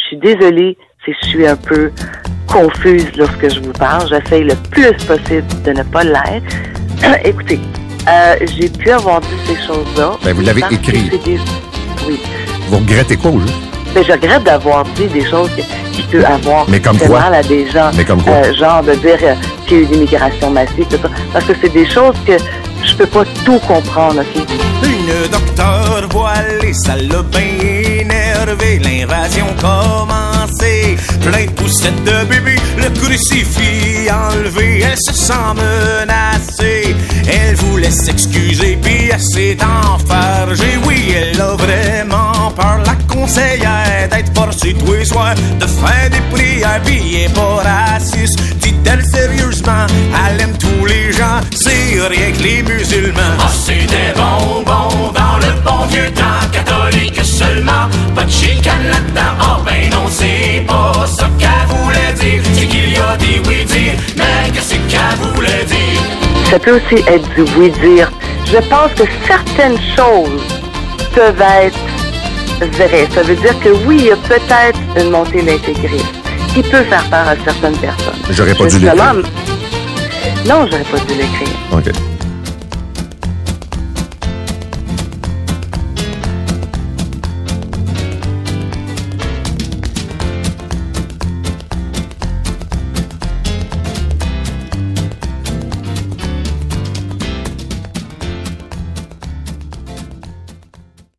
suis désolée si je suis un peu confuse lorsque je vous parle. J'essaye le plus possible de ne pas l'être. Écoutez, j'ai pu avoir dit ces choses-là. Ben, vous l'avez écrit. Oui. Vous regrettez quoi, au juste? Ben, je regrette d'avoir dit des choses qui peuvent avoir fait mal à des gens. Mais comme quoi? Genre de dire qu'il y a eu une immigration massive, tout ça. Parce que c'est des choses que je peux pas tout comprendre, OK? Une docteur voilée, ça l'a bien énervé. L'invasion commencée. Plein de poussettes de bébé, le crucifix enlevé. Elle se sent menacée. Elle voulait s'excuser, puis elle s'est enfargée. Oui, elle a vraiment peur, la conseillère, d'être forcée tous les soirs de faire des prières. Puis elle est pas raciste, dit-elle sérieusement. Elle aime tous les gens, c'est rien que les musulmans. Ah, c'est des bonbons dans le bon vieux temps catholique seulement. Pas de chicane là-dedans. Oh ben non, c'est pas ça qu'elle voulait dire. C'est qu'il y a des oui-dire, mais qu'est-ce qu'elle voulait dire? Ça peut aussi être du oui-dire. Je pense que certaines choses peuvent être vraies. Ça veut dire que oui, il y a peut-être une montée d'intégrisme qui peut faire peur à certaines personnes. J'aurais pas dû l'écrire. Non, j'aurais pas dû l'écrire. OK.